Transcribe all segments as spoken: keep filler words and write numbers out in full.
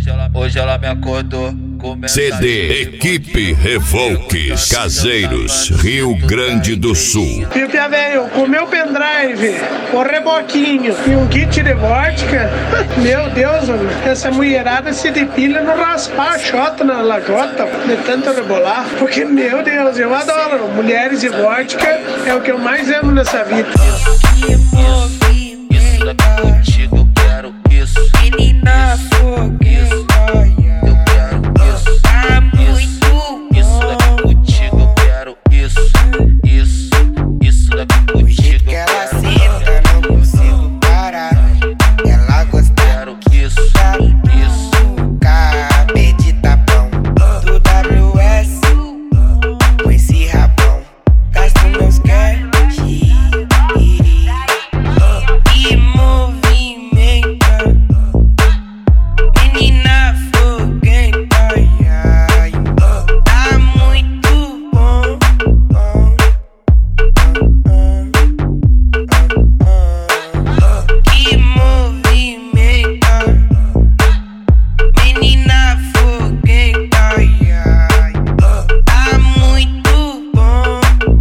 Hoje ela, hoje ela me acordou com C D Equipe Revolques Caseiros, Rio Grande do Sul. E o Pia velho, com o meu pendrive, o reboquinho e um kit de vodka, meu Deus, mano, essa mulherada se depila no raspar a chota na lajota, de tanto rebolar. Porque, meu Deus, eu adoro. Mulheres e vodka é o que eu mais amo nessa vida. Isso daqui contigo, eu quero isso. Menina fogueira, Eu quero isso. tá muito Isso daqui contigo, eu quero isso. Isso, isso daqui O contigo, jeito que eu ela quero senta, não consigo parar. Ela gosta Quero isso, isso. K B de tapão do W S. Com esse rabão, gasto meus cash. E movimenta, menina foguenta, ai, tá muito bom. Que movimenta, menina foguenta, ai, tá muito bom.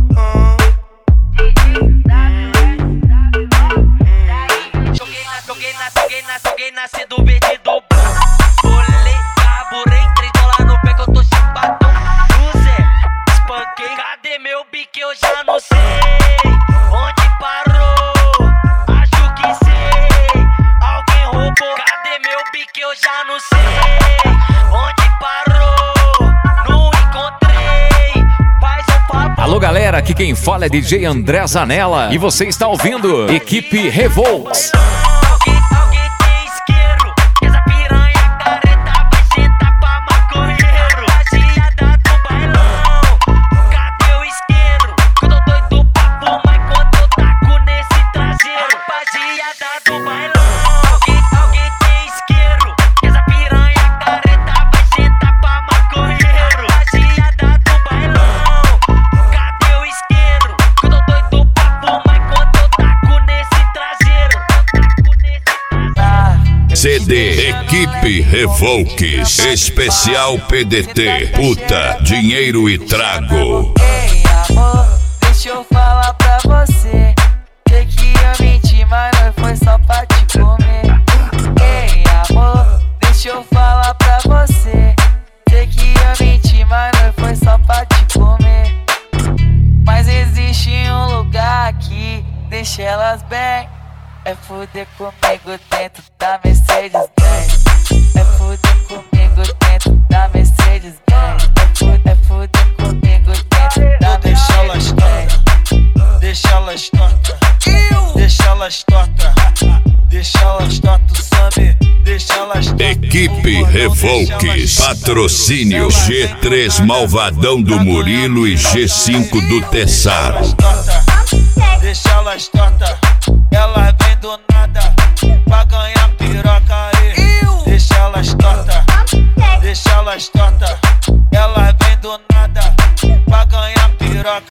Joguei na, joguei na, joguei na, joguei na C do verde do branco. Olhei, carburei, três dólares no pé que eu tô chapadão. José, espanquei, cadê meu bique? Eu já não sei onde parou. Acho que sei, alguém roubou. Cadê meu bique? Eu já não sei onde parou. Não encontrei, faz um favor. Alô galera, aqui quem fala é D J André Zanella e você está ouvindo Equipe Revolques. Alguém, alguém tem isqueiro, que essa piranha careta vai sentar pra maconheiro. Rapaziada do bailão, cadê o isqueiro? Que eu tô doido pra fumar enquanto eu taco nesse traseiro. Rapaziada do bailão, alguém, alguém tem isqueiro, que essa piranha careta vai sentar pra maconheiro. Rapaziada do bailão, cadê o isqueiro? Que eu tô doido pra fumar enquanto eu taco nesse traseiro. Taco nesse traseiro. C D Equipe Revolques, especial P D T, puta, dinheiro e trago. Ei, amor, deixa eu falar pra você. Sei que eu menti, mas não foi só pra te comer. Ei, amor, deixa eu falar pra você. Sei que eu menti, mas não foi só pra te comer. Mas existe um lugar aqui, deixa elas bem. É fuder comigo dentro da Mercedes-Benz. É fuder comigo dentro da Mercedes-Benz. É fuder, é fuder comigo dentro da Deixa elas tortas, deixa elas tortas, deixa elas tortas, deixa elas tortas, Sammy, deixa elas tortas. Equipe Revolques, patrocínio G três Malvadão do Murilo e G cinco do Tessaro. Deixa elas tortas, elas vem do nada pra ganhar piroca aí. Deixa elas tortas, deixa elas tortas, elas vem do nada pra ganhar piroca.